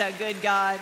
a good God.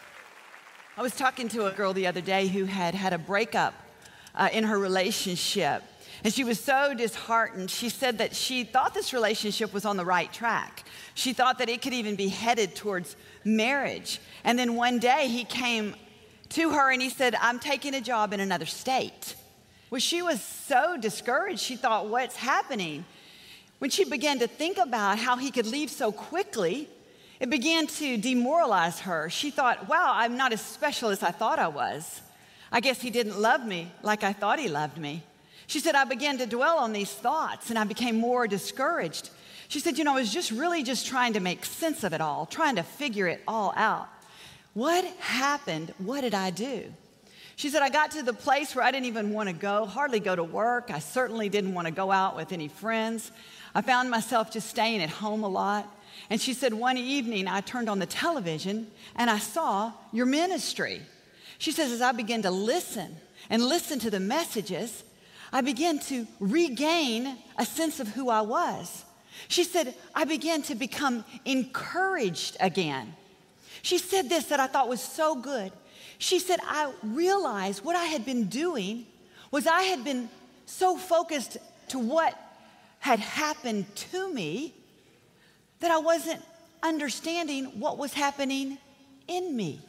I was talking to a girl the other day who had had a breakup in her relationship, and she was so disheartened. She said that she thought this relationship was on the right track. She thought that it could even be headed towards marriage. And then one day he came to her and he said, "I'm taking a job in another state." Well, she was so discouraged. She thought, what's happening? When she began to think about how he could leave so quickly, it began to demoralize her. She thought, wow, I'm not as special as I thought I was. I guess he didn't love me like I thought he loved me. She said, I began to dwell on these thoughts and I became more discouraged. She said, I was just trying to make sense of it all, trying to figure it all out. What happened? What did I do? She said, I got to the place where I didn't even want to go, hardly go to work. I certainly didn't want to go out with any friends. I found myself just staying at home a lot. And she said, one evening I turned on the television and I saw your ministry. She says, as I began to listen to the messages, I began to regain a sense of who I was. She said, I began to become encouraged again. She said this that I thought was so good. She said, I realized what I had been doing was I had been so focused to what had happened to me that I wasn't understanding what was happening in me.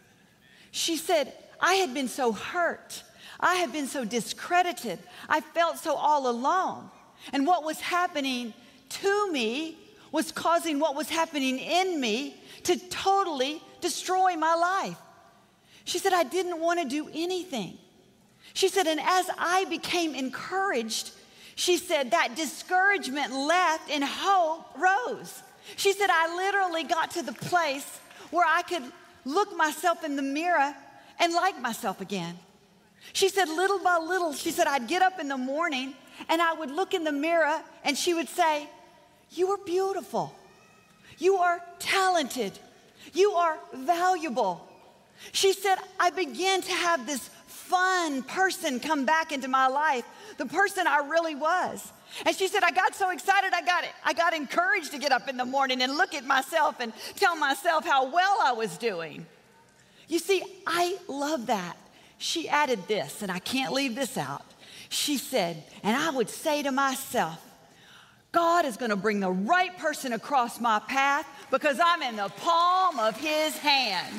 She said, I had been so hurt. I had been so discredited. I felt so all alone. And what was happening to me was causing what was happening in me to totally destroy my life. She said, I didn't want to do anything. She said, and as I became encouraged, she said, that discouragement left and hope rose. She said, I literally got to the place where I could look myself in the mirror and like myself again. She said, little by little, she said, I'd get up in the morning and I would look in the mirror and she would say, you are beautiful. You are talented. You are valuable. She said, I began to have this fun person come back into my life, the person I really was. And she said, I got so excited, I got encouraged to get up in the morning and look at myself and tell myself how well I was doing. You see, I love that. She added this, and I can't leave this out. She said, and I would say to myself, God is going to bring the right person across my path because I'm in the palm of his hand.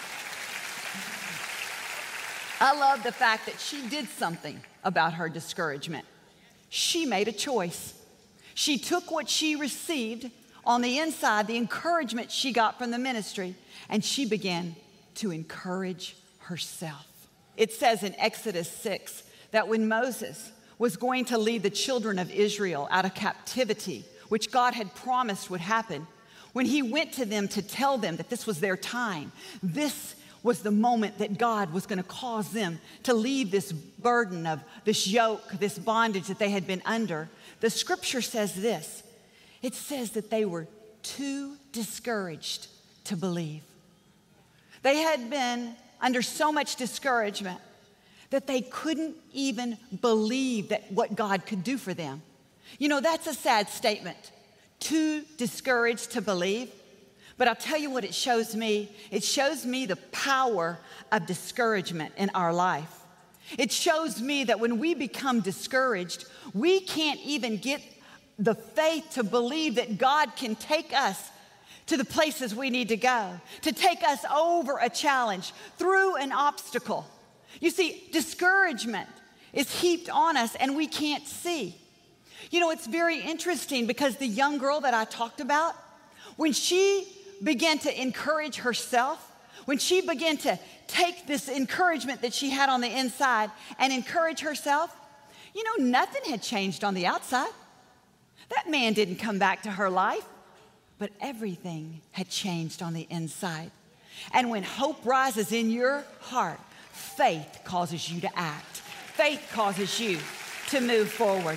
I love the fact that she did something about her discouragement. She made a choice. She took what she received on the inside, the encouragement she got from the ministry, and she began to encourage herself. It says in Exodus 6 that when Moses was going to lead the children of Israel out of captivity, which God had promised would happen, when he went to them to tell them that this was their time, this was the moment that God was going to cause them to leave this burden of this yoke, this bondage that they had been under. The scripture says this. It says that they were too discouraged to believe. They had been under so much discouragement that they couldn't even believe that what God could do for them. That's a sad statement. Too discouraged to believe. But I'll tell you what it shows me. It shows me the power of discouragement in our life. It shows me that when we become discouraged, we can't even get the faith to believe that God can take us to the places we need to go, to take us over a challenge, through an obstacle. You see, discouragement is heaped on us and we can't see. It's very interesting because the young girl that I talked about, when she began to encourage herself, when she began to take this encouragement that she had on the inside and encourage herself, nothing had changed on the outside. That man didn't come back to her life, but everything had changed on the inside. And when hope rises in your heart, faith causes you to act. Faith causes you to move forward.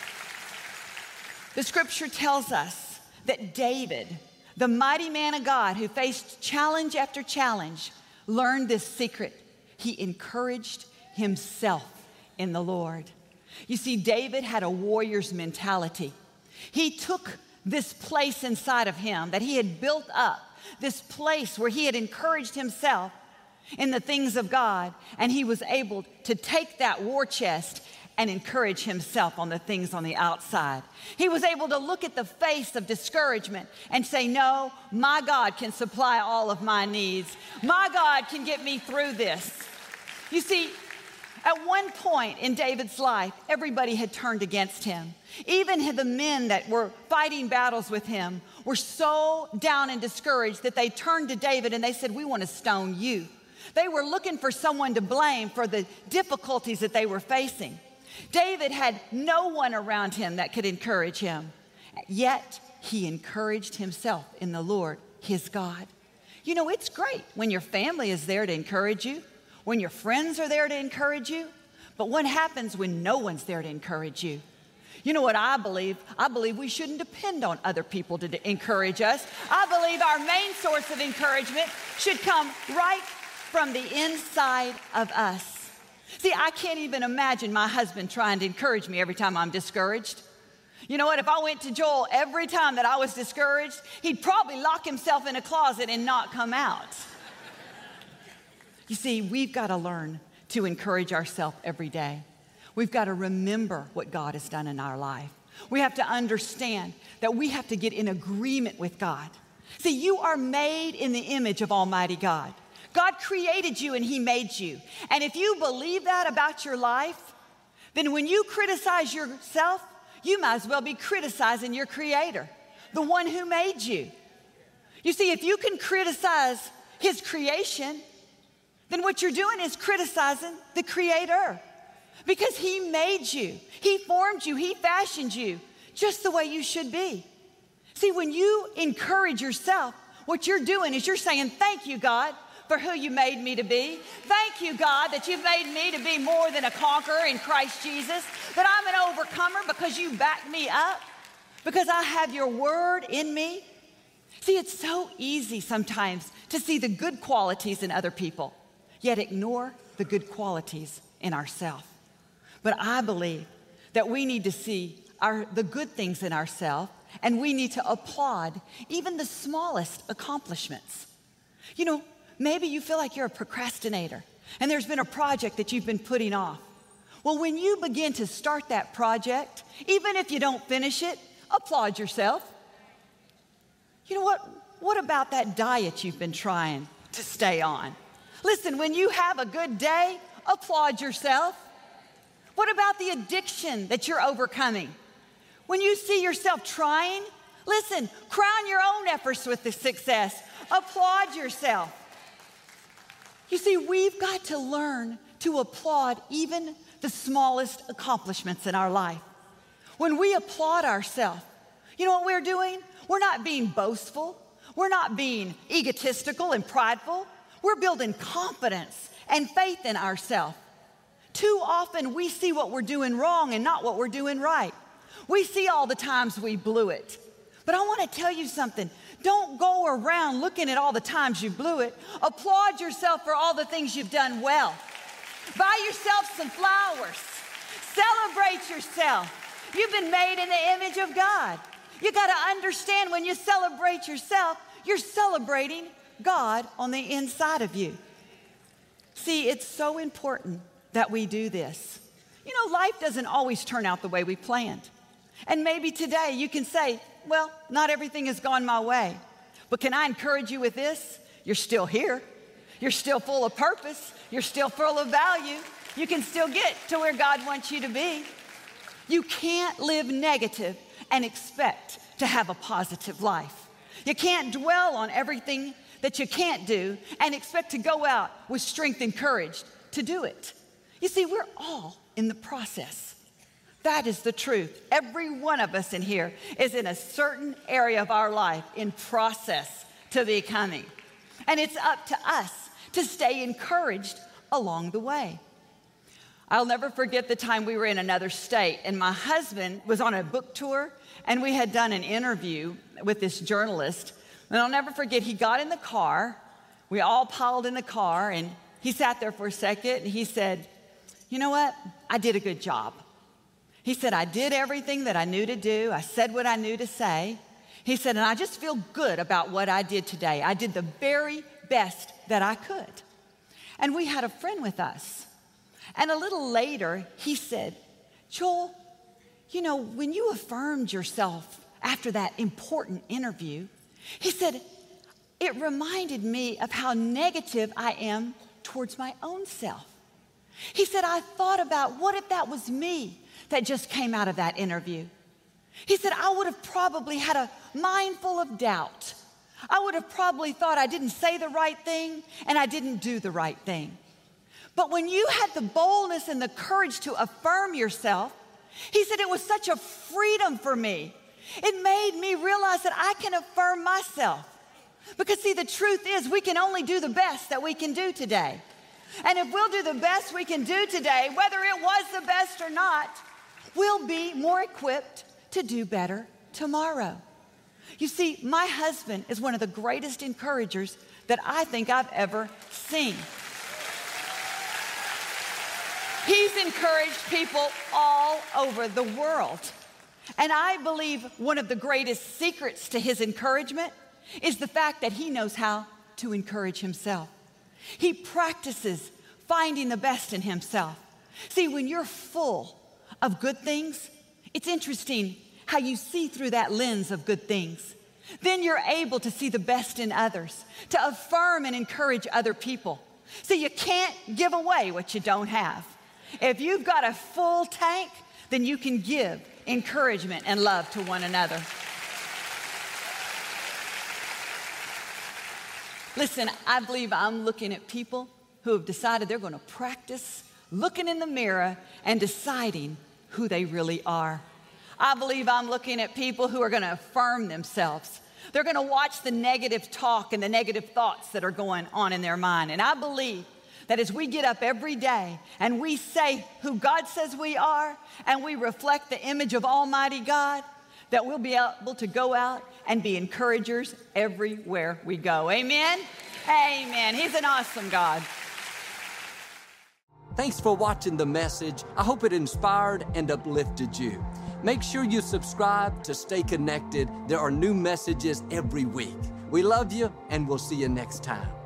The scripture tells us that David, the mighty man of God who faced challenge after challenge, learned this secret. He encouraged himself in the Lord. You see, David had a warrior's mentality. He took this place inside of him that he had built up this place where he had encouraged himself in the things of God, and he was able to take that war chest and encourage himself on the things on the outside. He was able to look at the face of discouragement and say, no, my God can supply all of my needs. My God can get me through this. You see, at one point in David's life, everybody had turned against him. Even the men that were fighting battles with him were so down and discouraged that they turned to David and they said, we want to stone you. They were looking for someone to blame for the difficulties that they were facing. David had no one around him that could encourage him, yet he encouraged himself in the Lord, his God. You know, it's great when your family is there to encourage you, when your friends are there to encourage you, but what happens when no one's there to encourage you? You know what I believe? I believe we shouldn't depend on other people to encourage us. I believe our main source of encouragement should come right from the inside of us. See, I can't even imagine my husband trying to encourage me every time I'm discouraged. You know what? If I went to Joel every time that I was discouraged, he'd probably lock himself in a closet and not come out. You see, we've got to learn to encourage ourselves every day. We've got to remember what God has done in our life. We have to understand that we have to get in agreement with God. See, you are made in the image of Almighty God. God created you and he made you. And if you believe that about your life, then when you criticize yourself, you might as well be criticizing your Creator, the one who made you. You see, if you can criticize his creation, then what you're doing is criticizing the Creator, because he made you, he formed you, he fashioned you just the way you should be. See, when you encourage yourself, what you're doing is you're saying, thank you, God, for who you made me to be. Thank you, God, that you've made me to be more than a conqueror in Christ Jesus, that I'm an overcomer because you backed me up, because I have your word in me. See, it's so easy sometimes to see the good qualities in other people, yet ignore the good qualities in ourselves. But I believe that we need to see the good things in ourselves, and we need to applaud even the smallest accomplishments. You know, maybe you feel like you're a procrastinator and there's been a project that you've been putting off. Well, when you begin to start that project, even if you don't finish it, applaud yourself. You know what? What about that diet you've been trying to stay on? Listen, when you have a good day, applaud yourself. What about the addiction that you're overcoming? When you see yourself trying, listen, crown your own efforts with the success. Applaud yourself. You see, we've got to learn to applaud even the smallest accomplishments in our life. When we applaud ourselves, you know what we're doing? We're not being boastful. We're not being egotistical and prideful. We're building confidence and faith in ourselves. Too often we see what we're doing wrong and not what we're doing right. We see all the times we blew it. But I want to tell you something. Don't go around looking at all the times you blew it. Applaud yourself for all the things you've done well. Buy yourself some flowers. Celebrate yourself. You've been made in the image of God. You got to understand, when you celebrate yourself, you're celebrating God on the inside of you. See, it's so important that we do this. You know, life doesn't always turn out the way we planned. And maybe today you can say, well, not everything has gone my way. But can I encourage you with this? You're still here. You're still full of purpose. You're still full of value. You can still get to where God wants you to be. You can't live negative and expect to have a positive life. You can't dwell on everything that you can't do and expect to go out with strength and courage to do it. You see, we're all in the process. That is the truth. Every one of us in here is in a certain area of our life in process to becoming. And it's up to us to stay encouraged along the way. I'll never forget the time we were in another state and my husband was on a book tour and we had done an interview with this journalist. And I'll never forget, he got in the car. We all piled in the car and he sat there for a second and he said, you know what? I did a good job. He said, I did everything that I knew to do. I said what I knew to say. He said, and I just feel good about what I did today. I did the very best that I could. And we had a friend with us. And a little later, he said, Joel, you know, when you affirmed yourself after that important interview, he said, it reminded me of how negative I am towards my own self. He said, I thought about what if that was me that just came out of that interview. He said, I would have probably had a mind full of doubt. I would have probably thought I didn't say the right thing and I didn't do the right thing. But when you had the boldness and the courage to affirm yourself, he said it was such a freedom for me. It made me realize that I can affirm myself. Because see, the truth is we can only do the best that we can do today. And if we'll do the best we can do today, whether it was the best or not, we'll be more equipped to do better tomorrow. You see, my husband is one of the greatest encouragers that I think I've ever seen. He's encouraged people all over the world. And I believe one of the greatest secrets to his encouragement is the fact that he knows how to encourage himself. He practices finding the best in himself. See, when you're full of good things, it's interesting how you see through that lens of good things. Then you're able to see the best in others, to affirm and encourage other people. See, you can't give away what you don't have. If you've got a full tank, then you can give encouragement and love to one another. Listen, I believe I'm looking at people who have decided they're going to practice looking in the mirror and deciding who they really are. I believe I'm looking at people who are going to affirm themselves. They're going to watch the negative talk and the negative thoughts that are going on in their mind. And I believe that as we get up every day and we say who God says we are and we reflect the image of Almighty God, that we'll be able to go out and be encouragers everywhere we go. Amen? Amen. He's an awesome God. Thanks for watching the message. I hope it inspired and uplifted you. Make sure you subscribe to stay connected. There are new messages every week. We love you, and we'll see you next time.